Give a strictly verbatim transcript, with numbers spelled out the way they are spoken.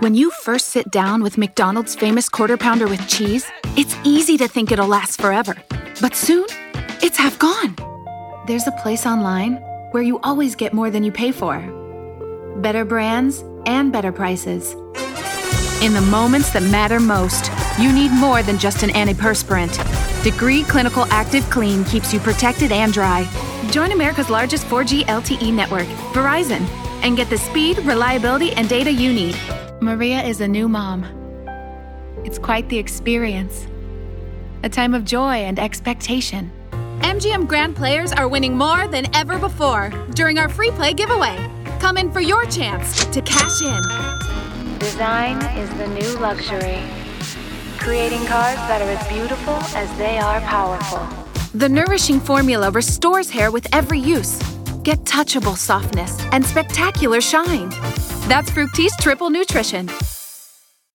When you first sit down with McDonald's famous Quarter Pounder with cheese, it's easy to think it'll last forever. But soon, it's half gone. There's a place online where you always get more than you pay for. Better brands and better prices. In the moments that matter most, you need more than just an antiperspirant. Degree Clinical Active Clean keeps you protected and dry. Join America's largest four G L T E network, Verizon, and get the speed, reliability, and data you need. Maria is a new mom. It's quite the experience. A time of joy and expectation. M G M Grand players are winning more than ever before during our free play giveaway. Come in for your chance to cash in. Design is the new luxury. Creating cars that are as beautiful as they are powerful. The nourishing formula restores hair with every use. Get touchable softness and spectacular shine. That's Fructis Triple Nutrition.